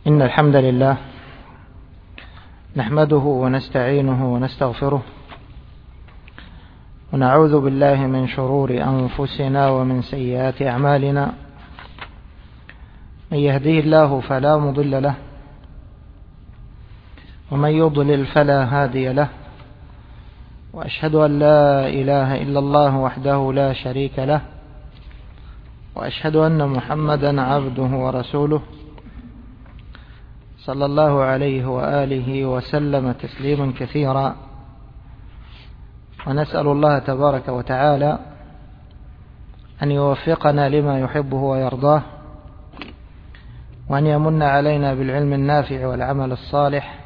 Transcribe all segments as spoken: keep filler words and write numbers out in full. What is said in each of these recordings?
إن الحمد لله نحمده ونستعينه ونستغفره ونعوذ بالله من شرور أنفسنا ومن سيئات أعمالنا. من يهديه الله فلا مضل له ومن يضلل فلا هادي له، وأشهد أن لا إله إلا الله وحده لا شريك له، وأشهد أن محمدا عبده ورسوله صلى الله عليه وآله وسلم تسليما كثيرا. ونسأل الله تبارك وتعالى أن يوفقنا لما يحبه ويرضاه، وأن يمن علينا بالعلم النافع والعمل الصالح،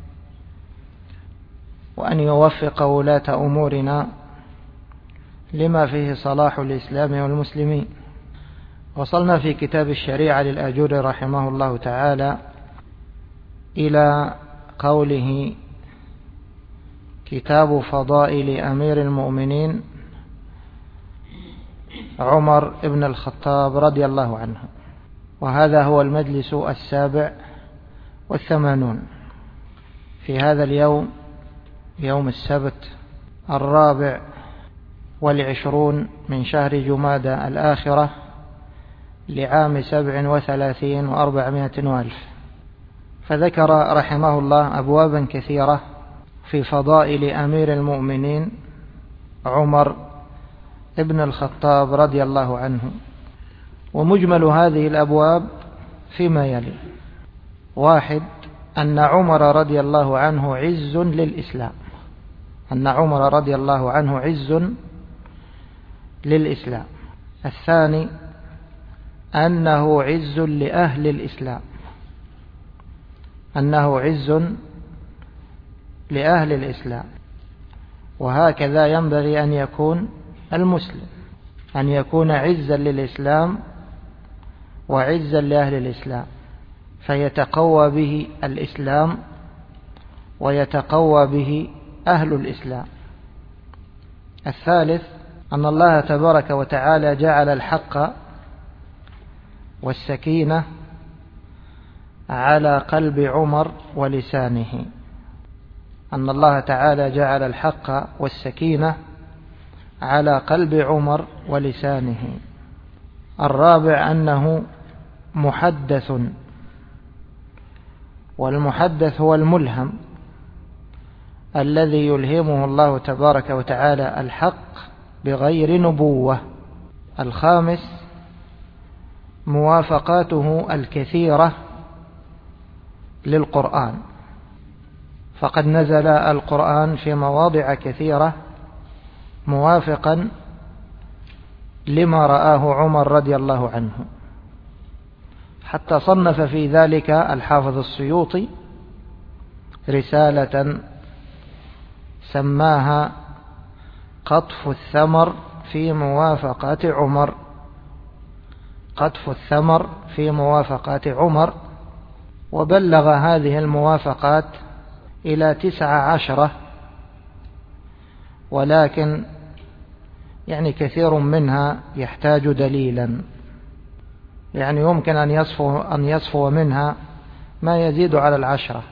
وأن يوفق ولاة أمورنا لما فيه صلاح الإسلام والمسلمين. وصلنا في كتاب الشريعة للآجوري رحمه الله تعالى إلى قوله: كتاب فضائل أمير المؤمنين عمر بن الخطاب رضي الله عنه. وهذا هو المجلس السابع والثمانون في هذا اليوم، يوم السبت الرابع والعشرون من شهر جمادى الآخرة لعام سبع وثلاثين وأربعمائة وألف. فذكر رحمه الله أبوابا كثيرة في فضائل أمير المؤمنين عمر ابن الخطاب رضي الله عنه. ومجمل هذه الأبواب فيما يلي: واحد، أن عمر رضي الله عنه عز للإسلام، أن عمر رضي الله عنه عز للإسلام. الثاني، أنه عز لأهل الإسلام، أنه عز لأهل الإسلام. وهكذا ينبغي أن يكون المسلم، أن يكون عزا للإسلام وعزا لأهل الإسلام، فيتقوى به الإسلام ويتقوى به أهل الإسلام. الثالث، أن الله تبارك وتعالى جعل الحق والسكينة على قلب عمر ولسانه، أن الله تعالى جعل الحق والسكينة على قلب عمر ولسانه. الرابع، أنه محدث، والمحدث هو الملهم الذي يلهمه الله تبارك وتعالى الحق بغير نبوة. الخامس، موافقاته الكثيرة للقرآن، فقد نزل القرآن في مواضع كثيرة موافقا لما رآه عمر رضي الله عنه، حتى صنف في ذلك الحافظ السيوطي رسالة سماها قطف الثمر في موافقات عمر، قطف الثمر في موافقات عمر. وبلغ هذه الموافقات إلى تسع عشرة، ولكن يعني كثير منها يحتاج دليلا، يعني يمكن أن يصفو, أن يصفو منها ما يزيد على العشرة.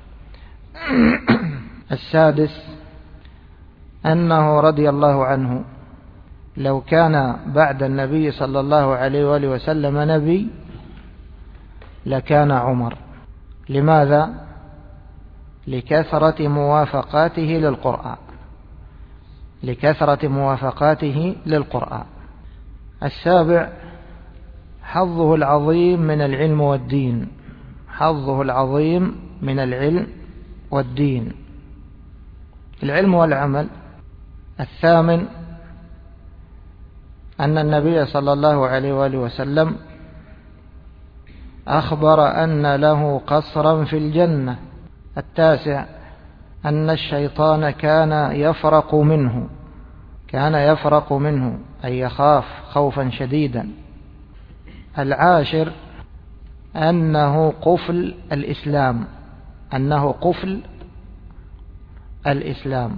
السادس، أنه رضي الله عنه لو كان بعد النبي صلى الله عليه وآله وسلم نبي لكان عمر. لماذا؟ لكثرة موافقاته للقرآن، لكثرة موافقاته للقرآن. السابع، حظه العظيم من العلم والدين، حظه العظيم من العلم والدين، العلم والعمل. الثامن، أن النبي صلى الله عليه وآله وسلم أخبر أن له قصرا في الجنة. التاسع، أن الشيطان كان يفرق منه، كان يفرق منه أي يخاف خوفا شديدا. العاشر، أنه قفل الإسلام، أنه قفل الإسلام.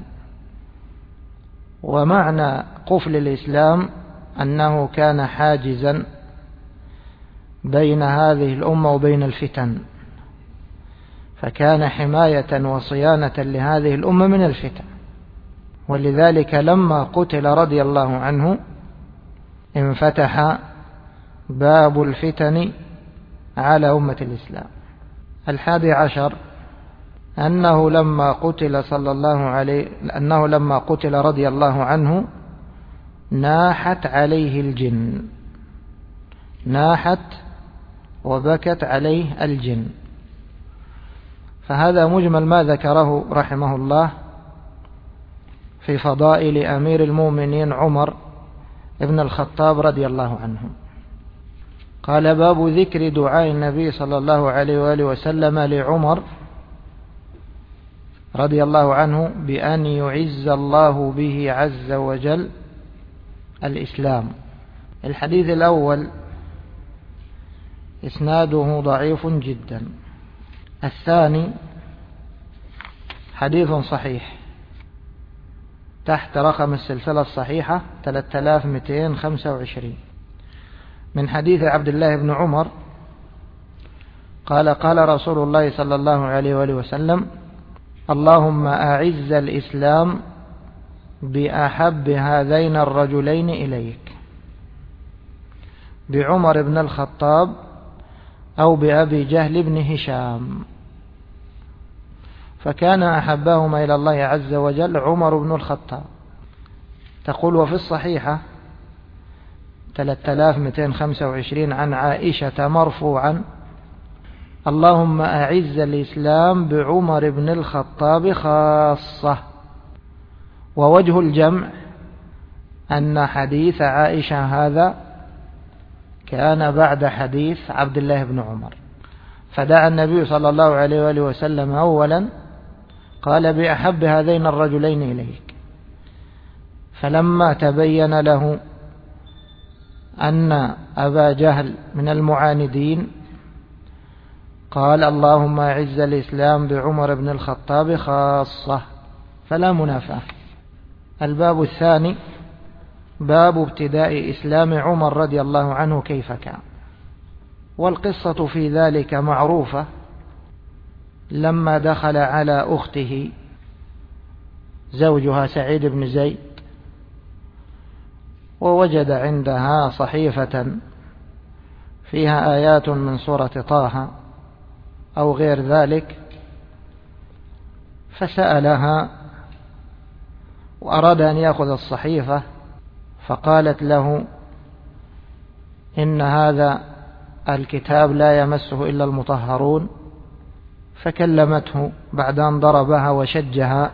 ومعنى قفل الإسلام أنه كان حاجزا بين هذه الأمة وبين الفتن، فكان حماية وصيانة لهذه الأمة من الفتن. ولذلك لما قتل رضي الله عنه انفتح باب الفتن على أمة الإسلام. الحادي عشر أنه لما قتل صلى الله عليه أنه لما قتل رضي الله عنه ناحت عليه الجن، ناحت وبكت عليه الجن. فهذا مجمل ما ذكره رحمه الله في فضائل أمير المؤمنين عمر ابن الخطاب رضي الله عنه. قال: باب ذكر دعاء النبي صلى الله عليه وآله وسلم لعمر رضي الله عنه بأن يعز الله به عز وجل الإسلام. الحديث الأول إسناده ضعيف جدا. الثاني حديث صحيح تحت رقم السلسلة الصحيحة ثلاثة آلاف ومئتين وخمسة وعشرين من حديث عبد الله بن عمر قال: قال رسول الله صلى الله عليه وآله وسلم: اللهم أعز الإسلام بأحب هذين الرجلين إليك، بعمر بن الخطاب أو بأبي جهل بن هشام. فكان أحبهما إلى الله عز وجل عمر بن الخطاب. تقول: وفي الصحيحة ثلاثة آلاف ومئتين وخمسة وعشرين عن عائشة مرفوعا: اللهم أعز الإسلام بعمر بن الخطاب خاصة. ووجه الجمع أن حديث عائشة هذا كان بعد حديث عبد الله بن عمر، فدعا النبي صلى الله عليه وآله وسلم أولا قال: بأحب هذين الرجلين إليك. فلما تبين له أن أبا جهل من المعاندين قال: اللهم أعز الإسلام بعمر بن الخطاب خاصة، فلا منافاة. الباب الثاني باب ابتداء إسلام عمر رضي الله عنه كيف كان. والقصة في ذلك معروفة. لما دخل على أخته زوجها سعيد بن زيد ووجد عندها صحيفة فيها آيات من سورة طه أو غير ذلك، فسألها وأراد أن يأخذ الصحيفة، فقالت له: إن هذا الكتاب لا يمسه إلا المطهرون. فكلمته بعد أن ضربها وشجها،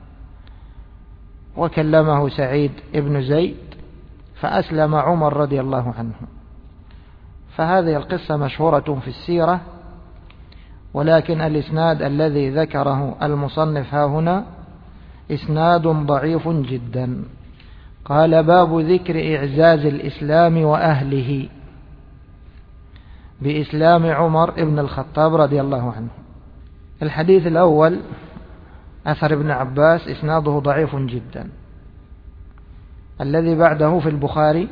وكلمه سعيد بن زيد فأسلم عمر رضي الله عنه. فهذه القصة مشهورة في السيرة، ولكن الإسناد الذي ذكره المصنف ها هنا إسناد ضعيف جدا. قال: باب ذكر إعزاز الإسلام وأهله بإسلام عمر بن الخطاب رضي الله عنه. الحديث الأول أثر ابن عباس إسناده ضعيف جدا. الذي بعده في البخاري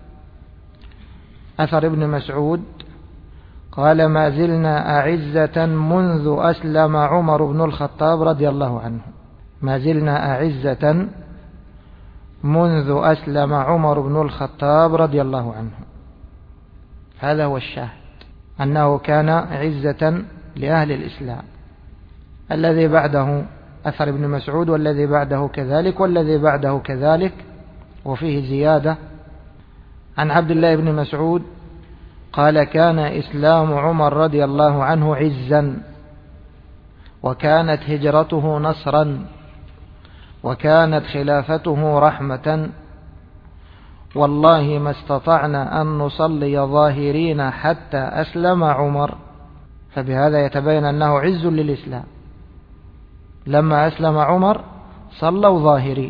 أثر ابن مسعود قال: ما زلنا أعزة منذ أسلم عمر بن الخطاب رضي الله عنه. ما زلنا أعزة منذ أسلم عمر بن الخطاب رضي الله عنه. هذا هو الشاهد، أنه كان عزة لأهل الإسلام. الذي بعده أثر ابن مسعود، والذي بعده كذلك، والذي بعده كذلك، وفيه زيادة عن عبد الله بن مسعود قال: كان إسلام عمر رضي الله عنه عزا، وكانت هجرته نصرا، وكانت خلافته رحمة، والله ما استطعنا أن نصلي ظاهرين حتى أسلم عمر. فبهذا يتبين أنه عز للإسلام. لما أسلم عمر صلوا ظاهرين،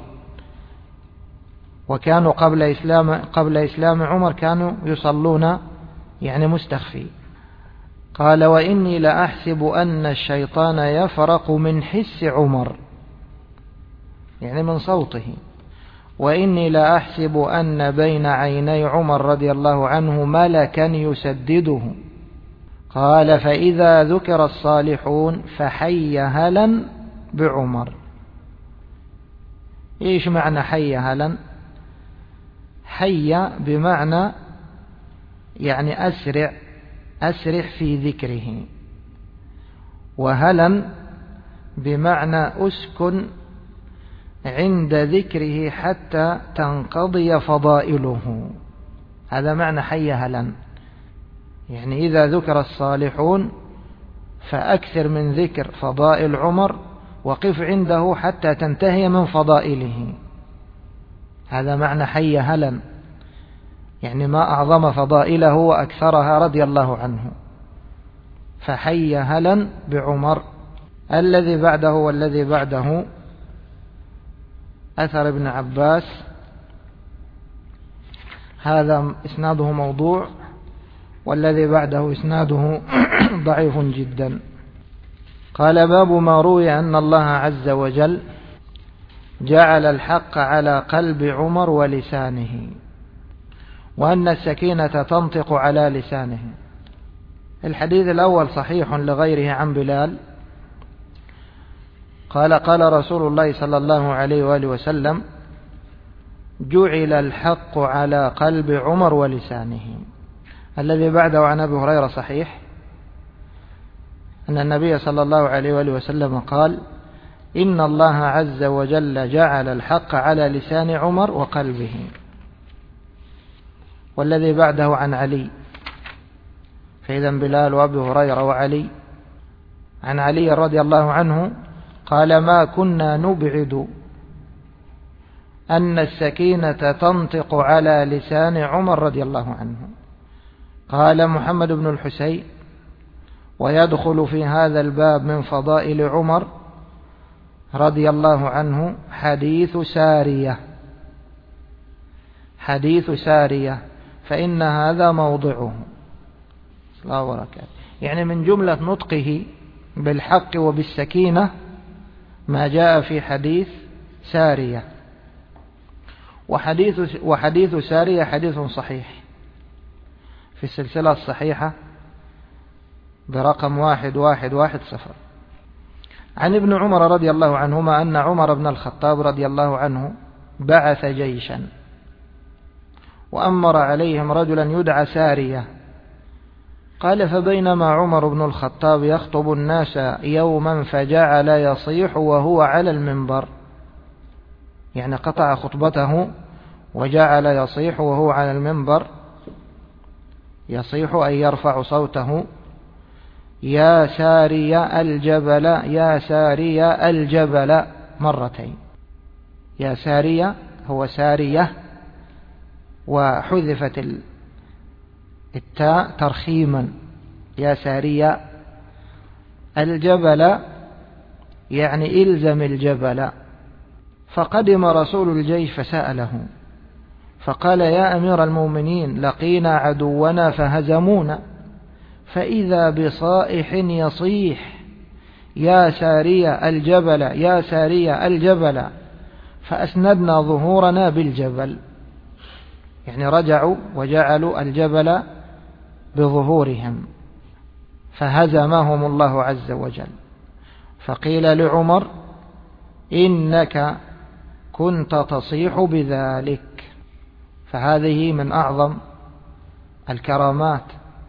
وكانوا قبل إسلام, قبل إسلام عمر كانوا يصلون يعني مستخفي. قال: وإني لأحسب أن الشيطان يفرق من حس عمر، يعني من صوته، وإني لأحسب أن بين عيني عمر رضي الله عنه ملكا يسدده. قال فإذا ذكر الصالحون فحي هلا بعمر. إيش معنى حي هلا؟ حي بمعنى يعني أسرع أسرع في ذكره، وهلا بمعنى أسكن عند ذكره حتى تنقضي فضائله. هذا معنى حي هلا، يعني إذا ذكر الصالحون فأكثر من ذكر فضائل عمر، وقف عنده حتى تنتهي من فضائله. هذا معنى حي هلا، يعني ما أعظم فضائله وأكثرها رضي الله عنه. فحي هلا بعمر. الذي بعده والذي بعده أثر ابن عباس، هذا إسناده موضوع، والذي بعده إسناده ضعيف جدا. قال باب ما روي أن الله عز وجل جعل الحق على قلب عمر ولسانه، وأن السكينة تنطق على لسانه. الحديث الأول صحيح لغيره عن بلال قال قال رسول الله صلى الله عليه وآله وسلم جعل الحق على قلب عمر ولسانه. الذي بعده عن أبي هريرة صحيح أن النبي صلى الله عليه وآله وسلم قال إن الله عز وجل جعل الحق على لسان عمر وقلبه. والذي بعده عن علي، فإذا بلال وأبي هريرة وعلي. عن علي رضي الله عنه قال ما كنا نبعد أن السكينة تنطق على لسان عمر رضي الله عنه. قال محمد بن الحسين ويدخل في هذا الباب من فضائل عمر رضي الله عنه حديث سارية. حديث سارية فإن هذا موضعه. الله وبركاته. يعني من جملة نطقه بالحق وبالسكينة ما جاء في حديث سارية. وحديث, وحديث سارية حديث صحيح في السلسلة الصحيحة برقم واحد واحد واحد صفر. عن ابن عمر رضي الله عنهما أن عمر بن الخطاب رضي الله عنه بعث جيشا وأمر عليهم رجلا يدعى سارية. قال فبينما عمر بن الخطاب يخطب الناس يوما فجعل يصيح وهو على المنبر، يعني قطع خطبته وجعل يصيح وهو على المنبر. يصيح أي يرفع صوته يا سارية الجبل يا سارية الجبل مرتين. يا سارية هو سارية وحذفت التاء ترخيما، يا سارية. الجبل يعني إلزم الجبل. فقدم رسول الجيش فسأله فقال يا أمير المؤمنين لقينا عدونا فهزمونا، فإذا بصائح يصيح يا سارية الجبل يا سارية الجبل، فأسندنا ظهورنا بالجبل، يعني رجعوا وجعلوا الجبل بظهورهم فهزمهم الله عز وجل. فقيل لعمر إنك كنت تصيح بذلك. فهذه من أعظم الكرامات.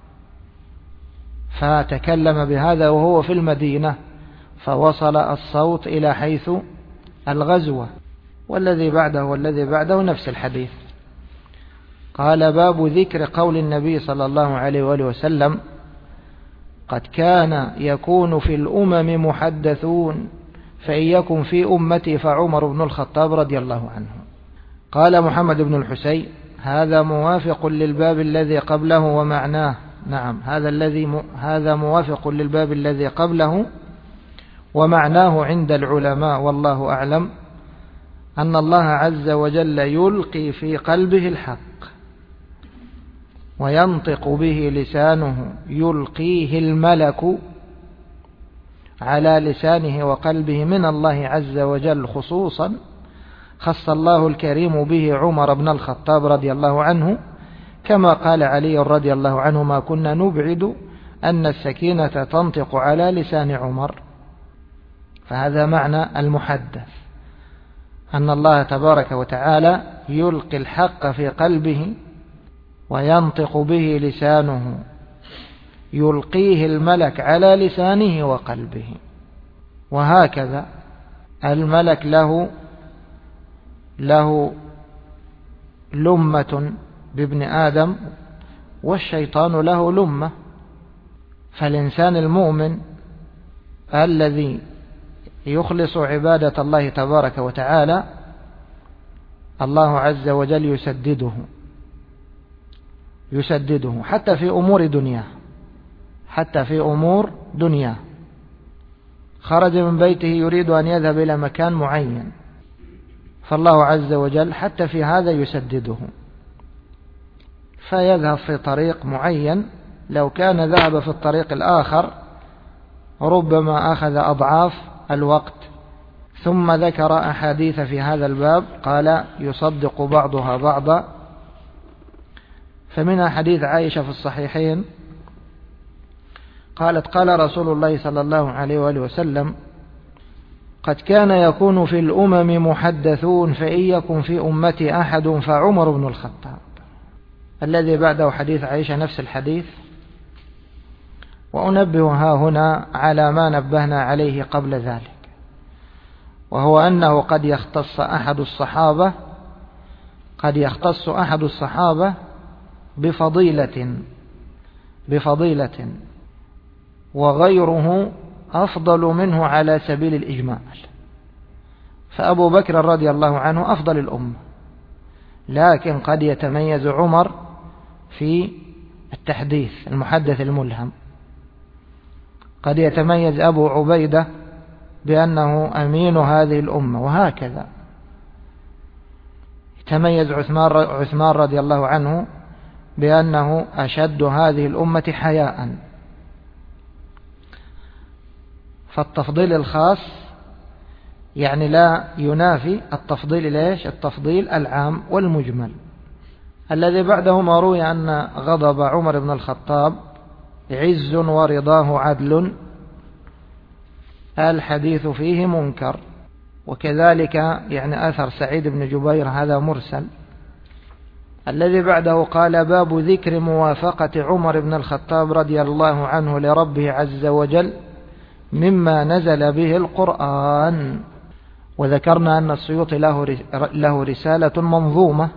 فتكلم بهذا وهو في المدينة فوصل الصوت إلى حيث الغزوة. والذي بعده والذي بعده نفس الحديث. قال باب ذكر قول النبي صلى الله عليه وآله وسلم قد كان يكون في الأمم محدثون فإن يكن في أمتي فعمر بن الخطاب رضي الله عنه. قال محمد بن الحسين هذا موافق للباب الذي قبله ومعناه. نعم هذا الذي هذا موافق للباب الذي قبله ومعناه عند العلماء والله أعلم أن الله عز وجل يلقي في قلبه الحق وينطق به لسانه، يلقيه الملك على لسانه وقلبه من الله عز وجل خصوصا. خص الله الكريم به عمر بن الخطاب رضي الله عنه، كما قال علي رضي الله عنه ما كنا نبعد أن السكينة تنطق على لسان عمر. فهذا معنى المحدث، أن الله تبارك وتعالى يلقي الحق في قلبه وينطق به لسانه، يلقيه الملك على لسانه وقلبه. وهكذا الملك له له لمة بابن آدم، والشيطان له لمة. فالإنسان المؤمن الذي يخلص عبادة الله تبارك وتعالى الله عز وجل يسدده يسدده حتى في أمور دنياه حتى في أمور دنياه. خرج من بيته يريد أن يذهب إلى مكان معين، فالله عز وجل حتى في هذا يسدده، فيذهب في طريق معين. لو كان ذهب في الطريق الآخر ربما أخذ أضعاف الوقت. ثم ذكر أحاديث في هذا الباب قال يصدق بعضها بعضا. فمنها حديث عائشة في الصحيحين قالت قال رسول الله صلى الله عليه وآله وسلم: قد كان يكون في الأمم محدثون، فإن يكن في أمتي أحد فعمر بن الخطاب. الذي بعده حديث عائشة نفس الحديث. وأنبه ها هنا على ما نبهنا عليه قبل ذلك، وهو أنه قد يختص أحد الصحابة قد يختص أحد الصحابة بفضيلة بفضيلة وغيره أفضل منه على سبيل الإجمال. فأبو بكر رضي الله عنه أفضل الأمة، لكن قد يتميز عمر في التحديث المحدث الملهم، قد يتميز أبو عبيدة بأنه أمين هذه الأمة، وهكذا. يتميز عثمان رضي الله عنه بأنه أشد هذه الأمة حياء. فالتفضيل الخاص يعني لا ينافي التفضيل ليش التفضيل العام والمجمل. الذي بعده ما روي أن غضب عمر بن الخطاب عز ورضاه عدل، الحديث فيه منكر. وكذلك يعني أثر سعيد بن جبير هذا مرسل. الذي بعده قال باب ذكر موافقة عمر بن الخطاب رضي الله عنه لربه عز وجل مما نزل به القرآن. وذكرنا أن السيوطي له له رسالة منظومة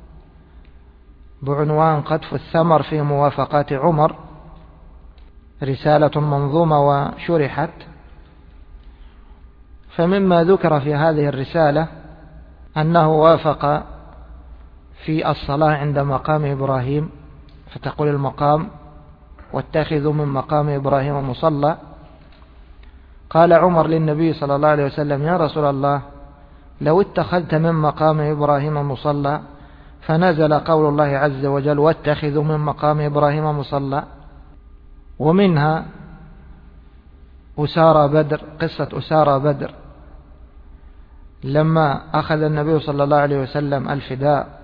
بعنوان قطف الثمر في موافقات عمر، رسالة منظومة وشرحت. فمما ذكر في هذه الرسالة أنه وافق في الصلاة عند مقام إبراهيم، فتقول المقام واتخذوا من مقام إبراهيم مصلى. قال عمر للنبي صلى الله عليه وسلم: يا رسول الله، لو اتخذت من مقام إبراهيم مصلى، فنزل قول الله عز وجل: واتخذوا من مقام إبراهيم مصلى. ومنها أسارى بدر، قصة أسارى بدر لما أخذ النبي صلى الله عليه وسلم الفداء،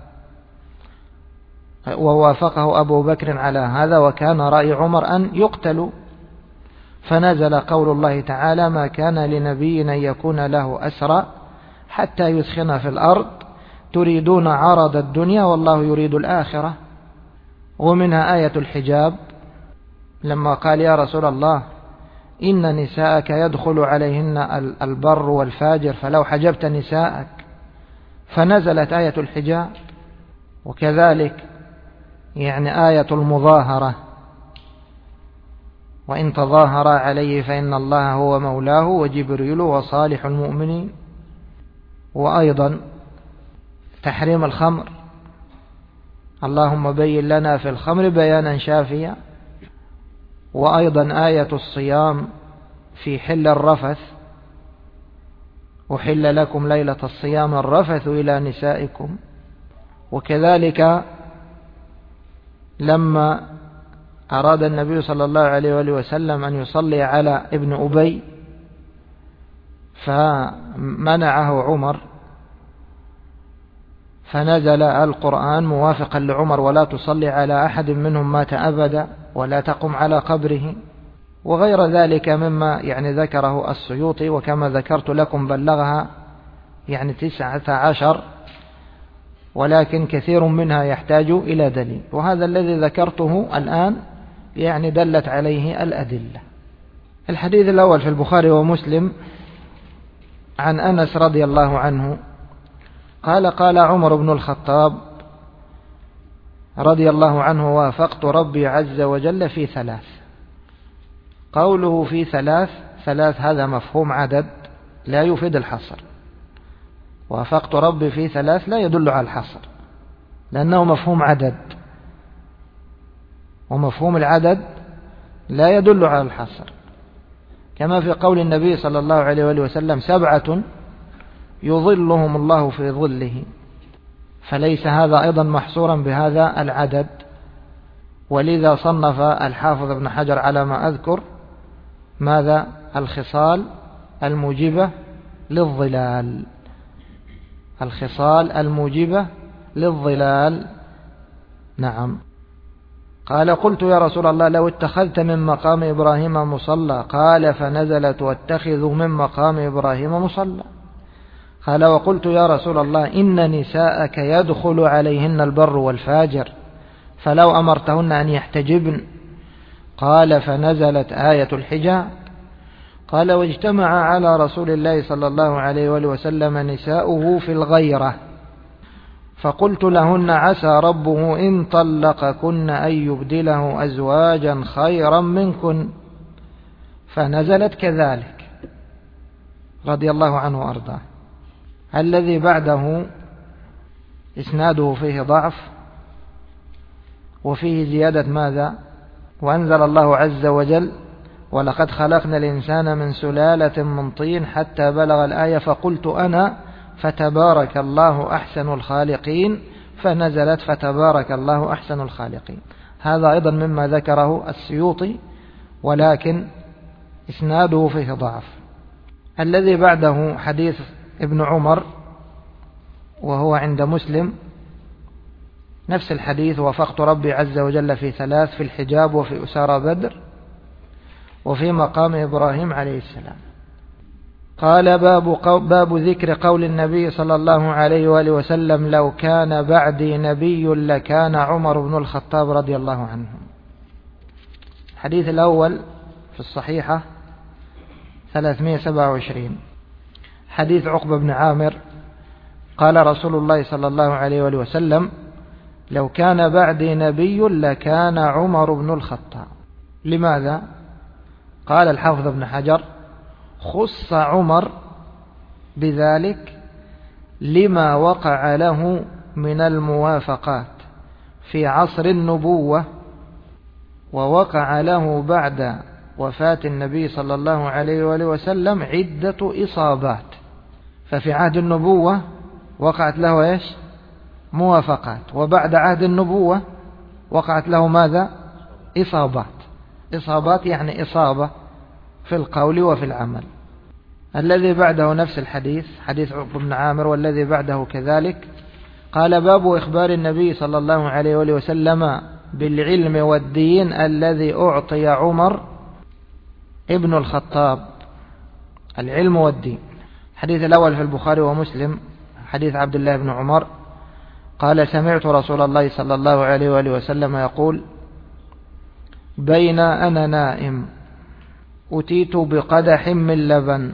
ووافقه أبو بكر على هذا، وكان رأي عمر أن يقتلوا، فنزل قول الله تعالى: ما كان لنبي أن يكون له أسرى حتى يثخن في الأرض تريدون عرض الدنيا والله يريد الآخرة. ومنها آية الحجاب لما قال: يا رسول الله، إن نساءك يدخل عليهن البر والفاجر فلو حجبت نساءك، فنزلت آية الحجاب. وكذلك يعني آية المظاهرة: وإن تظاهر عليه فإن الله هو مولاه وجبريل وصالح المؤمنين. وأيضا تحريم الخمر: اللهم بين لنا في الخمر بيانا شافيا. وأيضا آية الصيام في حل الرفث: أحل لكم ليلة الصيام الرفث إلى نسائكم. وكذلك لما أراد النبي صلى الله عليه وآله وسلم أن يصلي على ابن أبي فمنعه عمر، فنزل القرآن موافقا لعمر: ولا تصلي على أحد منهم مات أبدا. ولا تقم على قبره وغير ذلك مما يعني ذكره السيوطي. وكما ذكرت لكم بلغها يعني تسعة عشر، ولكن كثير منها يحتاج إلى دليل، وهذا الذي ذكرته الآن يعني دلت عليه الأدلة. الحديث الأول في البخاري ومسلم عن أنس رضي الله عنه قال قال عمر بن الخطاب رضي الله عنه: وافقت ربي عز وجل في ثلاث. قوله في ثلاث، ثلاث هذا مفهوم عدد لا يفيد الحصر. وافقت ربي في ثلاث لا يدل على الحصر، لأنه مفهوم عدد، ومفهوم العدد لا يدل على الحصر، كما في قول النبي صلى الله عليه وآله وسلم: سبعة يظلهم الله في ظله، فليس هذا أيضا محصورا بهذا العدد. ولذا صنف الحافظ ابن حجر على ما أذكر ماذا؟ الخصال الموجبة للظلال، الخصال الموجبة للظلال. نعم. قال: قلت يا رسول الله لو اتخذت من مقام إبراهيم مصلى. قال: فنزلت: واتخذوا من مقام إبراهيم مصلى. قال: وقلت يا رسول الله إن نساءك يدخل عليهن البر والفاجر، فلو أمرتهن أن يحتجبن. قال: فنزلت آية الحجاب. قال: واجتمع على رسول الله صلى الله عليه وآله وسلم نساؤه في الغيرة، فقلت لهن: عسى ربه إن طلقكن أن يبدله أزواجا خيرا منكن. فنزلت كذلك رضي الله عنه وأرضاه. الذي بعده إسناده فيه ضعف، وفيه زيادة ماذا؟ وأنزل الله عز وجل: ولقد خلقنا الإنسان من سلالة من طين حتى بلغ الآية فقلت أنا فتبارك الله أحسن الخالقين. فنزلت: فتبارك الله أحسن الخالقين. هذا أيضا مما ذكره السيوطي، ولكن إسناده فيه ضعف. الذي بعده حديث ابن عمر، وهو عند مسلم، نفس الحديث: وافقت ربي عز وجل في ثلاث: في الحجاب، وفي أسارى بدر، وفي مقام إبراهيم عليه السلام. قال: باب, باب ذكر قول النبي صلى الله عليه وآله وسلم: لو كان بعدي نبي لكان عمر بن الخطاب رضي الله عنه. الحديث الأول في الصحيحة ثلاثمائة وسبعة وعشرين، حديث عقبة بن عامر قال رسول الله صلى الله عليه وآله وسلم: لو كان بعدي نبي لكان عمر بن الخطاب. لماذا؟ قال الحافظ ابن حجر: خص عمر بذلك لما وقع له من الموافقات في عصر النبوة، ووقع له بعد وفاة النبي صلى الله عليه وآله وسلم عدة إصابات. ففي عهد النبوة وقعت له إيش؟ موافقات، وبعد عهد النبوة وقعت له ماذا؟ إصابات. إصابات يعني إصابة في القول وفي العمل. الذي بعده نفس الحديث، حديث عقبة بن عامر، والذي بعده كذلك. قال: باب إخبار النبي صلى الله عليه وآله وسلم بالعلم والدين الذي أعطي عمر ابن الخطاب. العلم والدين. الحديث الأول في البخاري ومسلم حديث عبد الله بن عمر قال: سمعت رسول الله صلى الله عليه وآله وسلم يقول: بين أنا نائم أتيت بقدح من لبن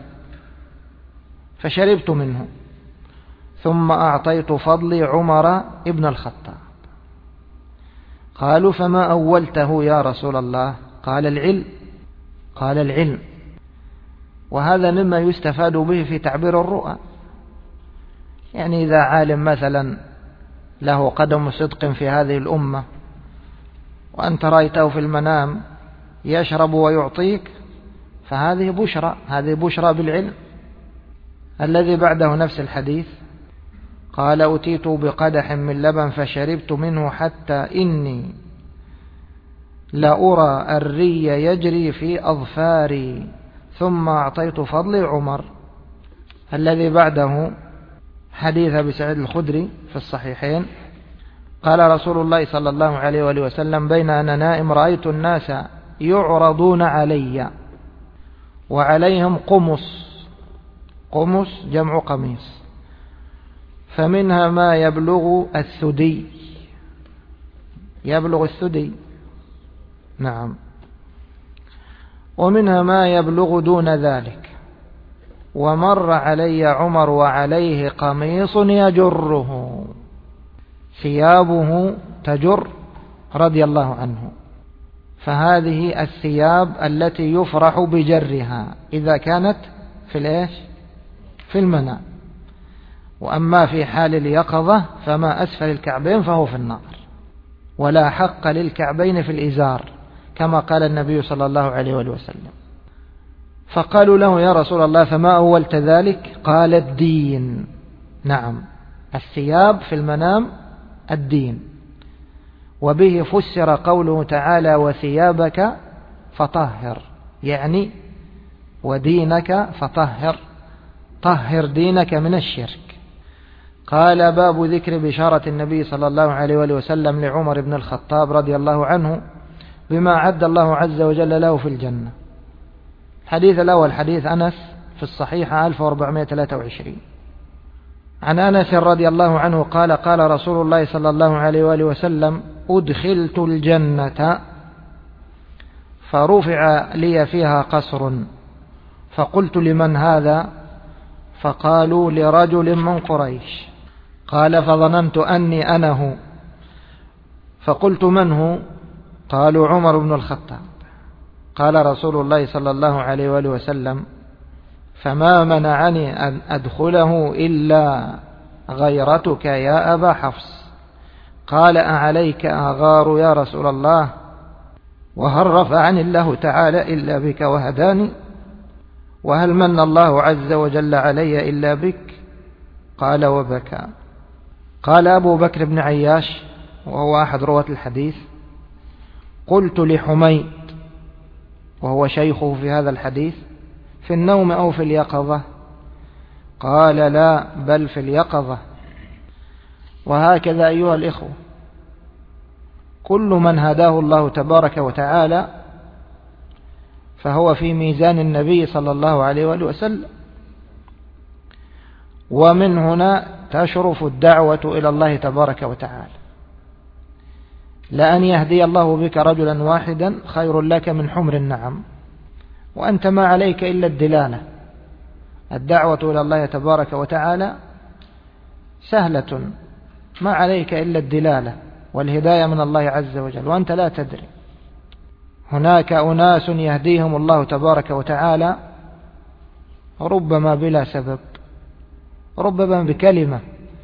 فشربت منه، ثم أعطيت فضلي عمر ابن الخطاب. قالوا: فما أولته يا رسول الله؟ قال: العلم. قال: العلم. وهذا مما يستفاد به في تعبير الرؤى. يعني إذا عالم مثلا له قدم صدق في هذه الأمة، وأنت رأيته في المنام يشرب ويعطيك، فهذه بشرى، هذه بشرى بالعلم. الذي بعده نفس الحديث قال: أتيت بقدح من لبن فشربت منه حتى إني لأرى الري يجري في أظفاري، ثم أعطيت فضلي عمر. الذي بعده حديث أبي سعيد الخدري في الصحيحين قال رسول الله صلى الله عليه وآله وسلم: بين أنا نائم رأيت الناس يعرضون علي وعليهم قمص، قمص جمع قميص، فمنها ما يبلغ الثدي، يبلغ الثدي نعم، ومنها ما يبلغ دون ذلك، ومر علي عمر وعليه قميص يجره، ثيابه تجر رضي الله عنه. فهذه الثياب التي يفرح بجرها إذا كانت في الإيش؟ في المنام. وأما في حال اليقظة فما أسفل الكعبين فهو في النار، ولا حق للكعبين في الإزار كما قال النبي صلى الله عليه وسلم. فقالوا له: يا رسول الله فما أولت ذلك؟ قال: الدين. نعم، الثياب في المنام الدين. وبه فسر قوله تعالى: وثيابك فطهر، يعني ودينك فطهر، طهر دينك من الشرك. قال: باب ذكر بشارة النبي صلى الله عليه وآله وسلم لعمر بن الخطاب رضي الله عنه بما عد الله عز وجل له في الجنة. الحديث الأول حديث أنس في الصحيحة ألف وأربعمائة وثلاثة وعشرين. عن أنس رضي الله عنه قال: قال رسول الله صلى الله عليه وآله وسلم: أدخلت الجنة فرفع لي فيها قصر، فقلت: لمن هذا؟ فقالوا: لرجل من قريش. قال: فظننت أني أنا هو، فقلت: من هو؟ قالوا: عمر بن الخطاب. قال رسول الله صلى الله عليه وآله وسلم: فما منعني أن أدخله إلا غيرتك يا أبا حفص. قال: أعليك أغار يا رسول الله؟ وهل رفعني الله تعالى إلا بك وهداني؟ وهل من الله عز وجل علي إلا بك؟ قال: وبكى. قال أبو بكر بن عياش وهو أحد رواة الحديث: قلت لحميد وهو شيخه في هذا الحديث: في النوم أو في اليقظة؟ قال: لا، بل في اليقظة. وهكذا أيها الإخوة، كل من هداه الله تبارك وتعالى فهو في ميزان النبي صلى الله عليه وآله وسلم. ومن هنا تشرف الدعوة إلى الله تبارك وتعالى. لأن يهدي الله بك رجلا واحدا خير لك من حمر النعم، وأنت ما عليك إلا الدلالة. الدعوة إلى الله تبارك وتعالى سهلة، ما عليك إلا الدلالة والهداية من الله عز وجل، وأنت لا تدري. هناك أناس يهديهم الله تبارك وتعالى ربما بلا سبب، ربما بكلمة،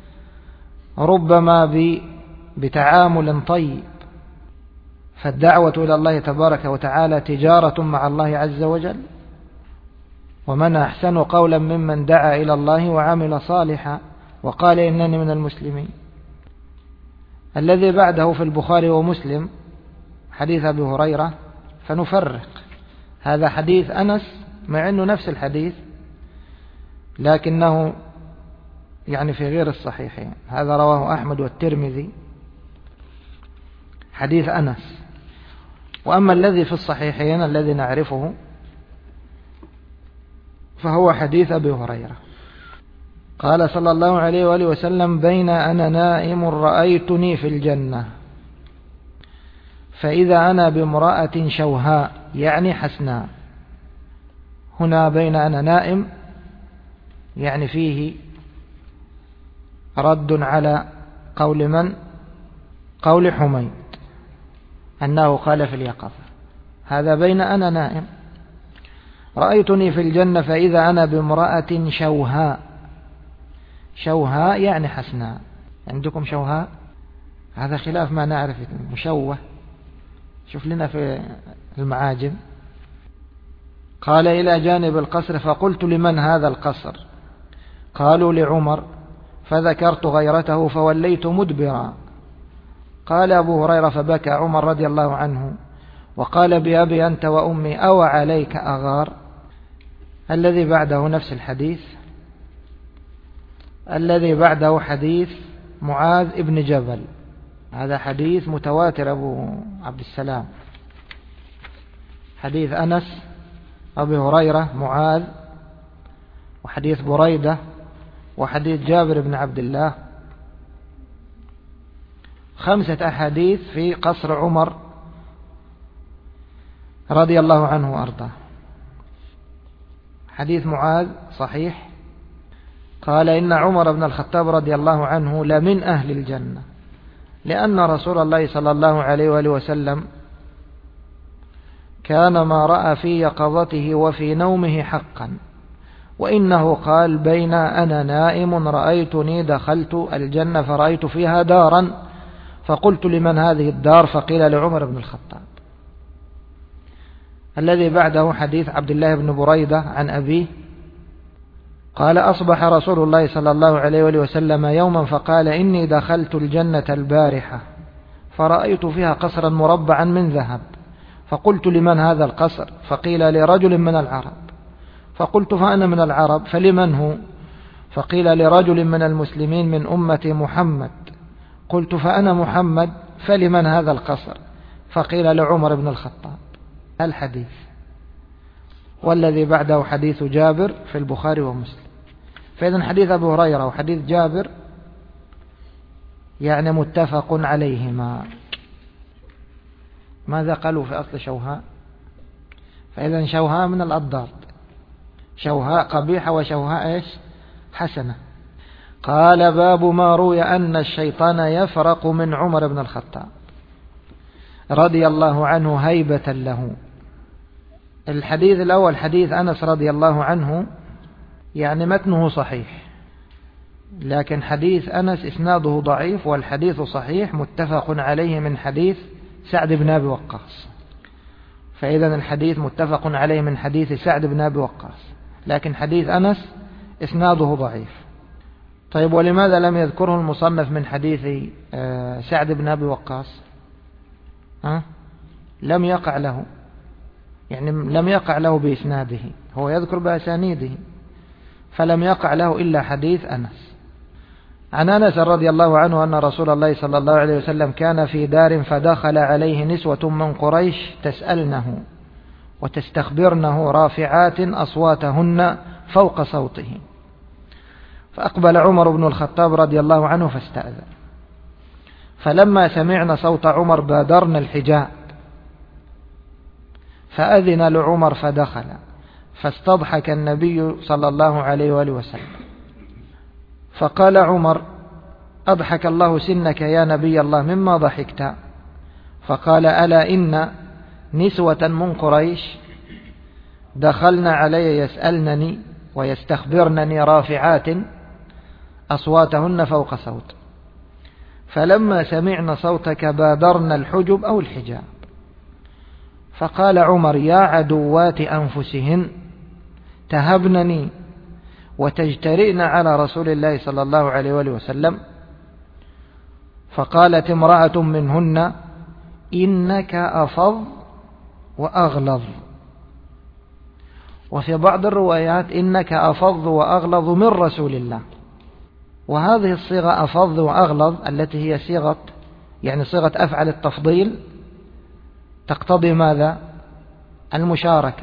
ربما بتعامل طيب. فالدعوة إلى الله تبارك وتعالى تجارة مع الله عز وجل. ومن أحسن قولا ممن دعا إلى الله وعمل صالحا وقال إنني من المسلمين. الذي بعده في البخاري ومسلم حديث أبي هريرة، فنفرق. هذا حديث أنس مع أنه نفس الحديث لكنه يعني في غير الصحيحين. هذا رواه أحمد والترمذي حديث أنس. وأما الذي في الصحيحين الذي نعرفه فهو حديث أبي هريرة. قال صلى الله عليه وآله وسلم: بين أنا نائم رأيتني في الجنة فإذا أنا بامرأة شوهاء، يعني حسناء. هنا بين أنا نائم يعني فيه رد على قول من؟ قول حميد أنه قال في اليقظة. هذا بين أنا نائم رأيتني في الجنة فإذا أنا بامرأة شوهاء. شوهاء يعني حسناء. عندكم شوهاء؟ هذا خلاف ما نعرف. مشوه شوف لنا في المعاجم. قال: إلى جانب القصر، فقلت: لمن هذا القصر؟ قالوا: لعمر. فذكرت غيرته فوليت مدبرا. قال أبو هريرة: فبكى عمر رضي الله عنه وقال: بأبي أنت وأمي أو عليك أغار. الذي بعده نفس الحديث. الذي بعده حديث معاذ ابن جبل هذا حديث متواتر أبو عبد السلام، حديث أنس، أبي هريرة، معاذ، وحديث بريدة، وحديث جابر بن عبد الله. خمسة أحاديث في قصر عمر رضي الله عنه وأرضاه. حديث معاذ صحيح، قال إن عمر بن الخطاب رضي الله عنه لمن أهل الجنة، لأن رسول الله صلى الله عليه وآله وسلم كان ما رأى في يقظته وفي نومه حقا، وإنه قال بين أنا نائم رأيتني دخلت الجنة فرأيت فيها دارا فقلت لمن هذه الدار؟ فقيل لعمر بن الخطاب. الذي بعده حديث عبد الله بن بريدة عن أبيه قال أصبح رسول الله صلى الله عليه وآله وسلم يوما فقال إني دخلت الجنة البارحة فرأيت فيها قصرا مربعا من ذهب، فقلت لمن هذا القصر؟ فقيل لرجل من العرب، فقلت فأنا من العرب فلمن هو؟ فقيل لرجل من المسلمين من أمة محمد، قلت فأنا محمد فلمن هذا القصر؟ فقيل لعمر بن الخطاب. الحديث. والذي بعده حديث جابر في البخاري ومسلم. فإذا حديث أبو هريرة وحديث جابر يعني متفق عليهما. ماذا قالوا في أصل شوهاء؟ فإذا شوهاء من الأضداد، شوهاء قبيحة وشوهاء إيش؟ حسنة. قال باب ما روي أن الشيطان يفرق من عمر بن الخطاب رضي الله عنه هيبة له. الحديث الأول حديث أنس رضي الله عنه يعني متنه صحيح، لكن حديث أنس إسناده ضعيف، والحديث صحيح متفق عليه من حديث سعد بن أبي وقاص. فإذا الحديث متفق عليه من حديث سعد بن أبي وقاص، لكن حديث أنس إسناده ضعيف. طيب ولماذا لم يذكره المصنف من حديث سعد بن أبي وقاص؟ ها؟ لم يقع له، يعني لم يقع له بإسناده، هو يذكر بأسانيده، فلم يقع له إلا حديث أنس. عن أنس رضي الله عنه أن رسول الله صلى الله عليه وسلم كان في دار فدخل عليه نسوة من قريش تسألنه وتستخبرنه رافعات أصواتهن فوق صوته، فأقبل عمر بن الخطاب رضي الله عنه فاستأذن، فلما سمعنا صوت عمر بادرنا الحجاب، فأذن لعمر فدخل، فاستضحك النبي صلى الله عليه وآله وسلم، فقال عمر أضحك الله سنك يا نبي الله مما ضحكت؟ فقال ألا إن نسوة من قريش دخلنا علي يسألنني ويستخبرنني رافعات أصواتهن فوق صوت، فلما سمعنا صوتك بادرنا الحجب أو الحجاب. فقال عمر يا عدوات أنفسهن تهبنني وتجترئن على رسول الله صلى الله عليه وآله وسلم. فقالت امرأة منهن إنك أفظ وأغلظ، وفي بعض الروايات إنك أفظ وأغلظ من رسول الله. وهذه الصيغة أفظ وأغلظ التي هي صيغة يعني صيغة أفعل التفضيل تقتضي ماذا؟ المشاركة.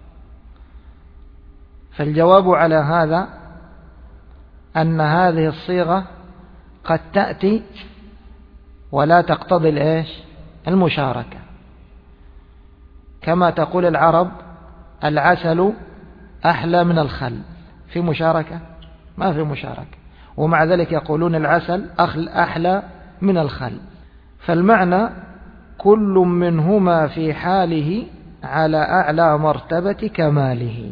فالجواب على هذا أن هذه الصيغة قد تأتي ولا تقتضي الإيش؟ المشاركة، كما تقول العرب العسل أحلى من الخل، في مشاركة؟ ما في مشاركة، ومع ذلك يقولون العسل أحلى من الخل. فالمعنى كل منهما في حاله على أعلى مرتبة كماله،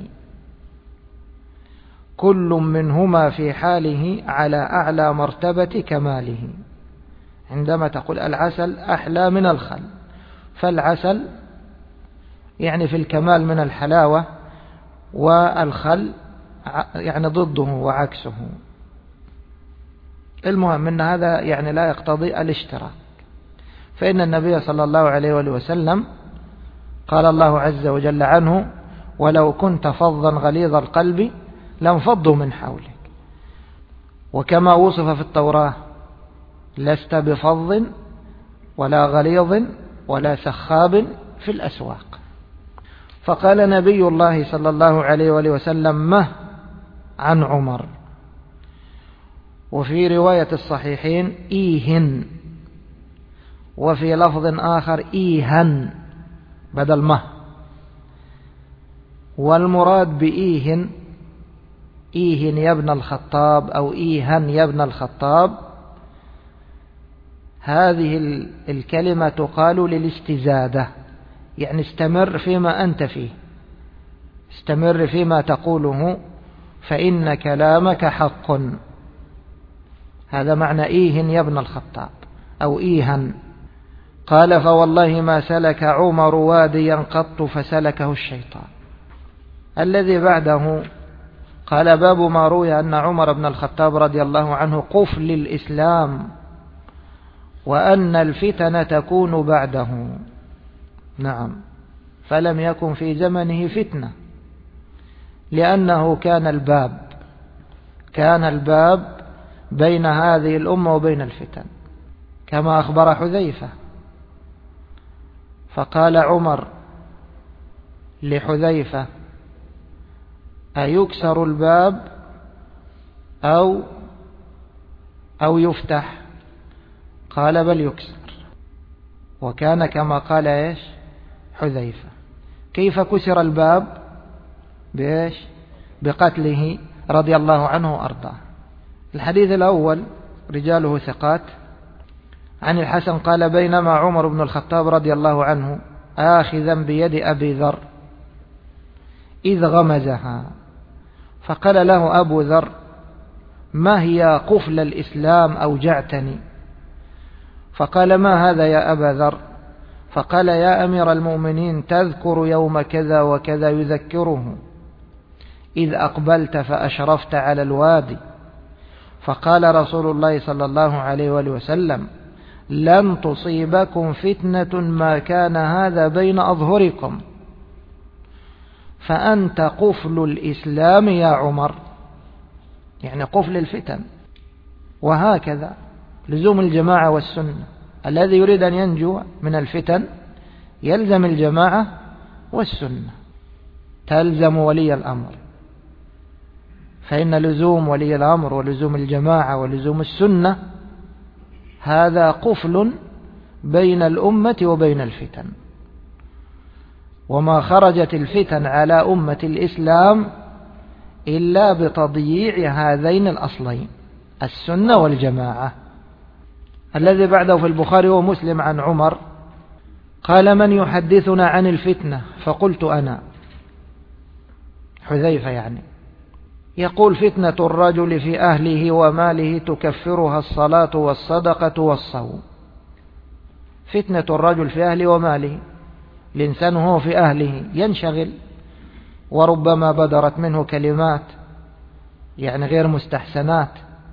كل منهما في حاله على أعلى مرتبة كماله. عندما تقول العسل أحلى من الخل، فالعسل يعني في الكمال من الحلاوة، والخل يعني ضده وعكسه. المهم أن هذا يعني لا يقتضي الاشتراك، فإن النبي صلى الله عليه وآله وسلم قال الله عز وجل عنه ولو كنت فظا غليظ القلب لانفضوا من حولك، وكما وصف في التوراة لست بفظ ولا غليظ ولا سخاب في الأسواق. فقال نبي الله صلى الله عليه وآله وسلم: مه عن عمر. وفي رواية الصحيحين: إيهن. وفي لفظ آخر: إيهن بدل مه. والمراد بإيهن إيهن يا ابن الخطاب أو إيهن يا ابن الخطاب، هذه الكلمة تقال للاستزادة، يعني استمر فيما أنت فيه، استمر فيما تقوله فإن كلامك حق. هذا معنى إيهن يا ابن الخطاب أو إيهن. قال: فوالله ما سلك عمر واديا قط فسلكه الشيطان. الذي بعده قال: باب ما روي أن عمر بن الخطاب رضي الله عنه قفل الإسلام وأن الفتن تكون بعده. نعم، فلم يكن في زمنه فتنة، لأنه كان الباب كان الباب بين هذه الأمة وبين الفتن، كما أخبر حذيفة. فقال عمر لحذيفة: أيكسر الباب أو أو يفتح؟ قال: بل يكسر. وكان كما قال إيش حذيفة. كيف كسر الباب؟ بإيش؟ بقتله رضي الله عنه وأرضاه. الحديث الأول رجاله ثقات. عن الحسن قال: بينما عمر بن الخطاب رضي الله عنه آخذا بيد أبي ذر إذ غمزها، فقال له أبو ذر: ما هي قفل الإسلام أوجعتني؟ فقال: ما هذا يا أبا ذر؟ فقال: يا أمير المؤمنين، تذكر يوم كذا وكذا يذكره إذ أقبلت فأشرفت على الوادي، فقال رسول الله صلى الله عليه وآله وسلم: لن تصيبكم فتنة ما كان هذا بين أظهركم، فأنت قفل الإسلام يا عمر، يعني قفل الفتن. وهكذا لزوم الجماعة والسنة. الذي يريد أن ينجو من الفتن يلزم الجماعة والسنة، تلزم ولي الأمر، فإن لزوم ولي الأمر ولزوم الجماعة ولزوم السنة هذا قفل بين الأمة وبين الفتن. وما خرجت الفتن على أمة الإسلام إلا بتضييع هذين الأصلين، السنة والجماعة. الذي بعده في البخاري ومسلم عن عمر قال: من يحدثنا عن الفتنة؟ فقلت أنا، حذيفة يعني. يقول: فتنة الرجل في أهله وماله تكفرها الصلاة والصدقة والصوم. فتنة الرجل في أهله وماله، الإنسان هو في أهله ينشغل، وربما بدرت منه كلمات يعني غير مستحسنات،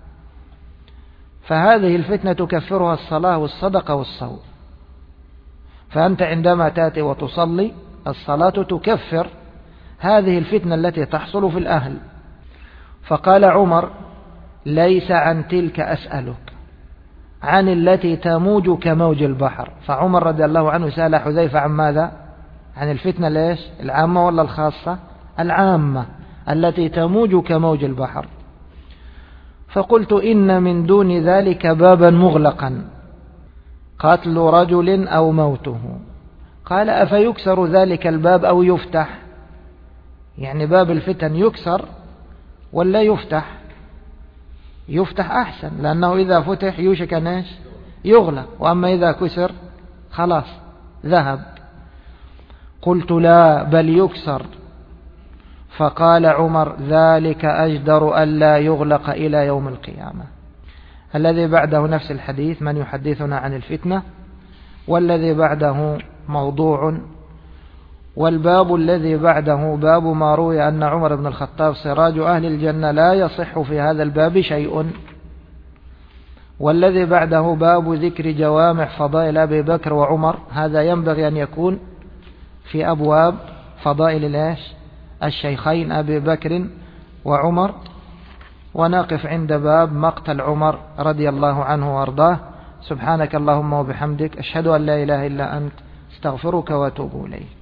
فهذه الفتنة تكفرها الصلاة والصدقة والصوم. فأنت عندما تأتي وتصلي الصلاة تكفر هذه الفتنة التي تحصل في الأهل. فقال عمر: ليس عن تلك أسألك، عن التي تموج كموج البحر. فعمر رضي الله عنه سأل حذيفة عن ماذا؟ عن الفتنة ليش؟ العامة ولا الخاصة؟ العامة التي تموج كموج البحر. فقلت: إن من دون ذلك بابا مغلقا، قتل رجل أو موته. قال: أفيكسر ذلك الباب أو يفتح؟ يعني باب الفتن يكسر ولا يفتح؟ يفتح أحسن، لأنه إذا فتح يوشك أن يغلق، وأما إذا كسر خلاص ذهب. قلت: لا، بل يكسر. فقال عمر: ذلك أجدر ألا يغلق إلى يوم القيامة. الذي بعده نفس الحديث: من يحدثنا عن الفتنة. والذي بعده موضوع. والباب الذي بعده باب ما روي أن عمر بن الخطاب سراج أهل الجنة، لا يصح في هذا الباب شيء. والذي بعده باب ذكر جوامع فضائل أبي بكر وعمر، هذا ينبغي أن يكون في أبواب فضائل الإيش؟ الشيخين أبي بكر وعمر. ونقف عند باب مقتل عمر رضي الله عنه وارضاه، سبحانك اللهم وبحمدك، أشهد أن لا إله إلا أنت، استغفرك وأتوب إليك.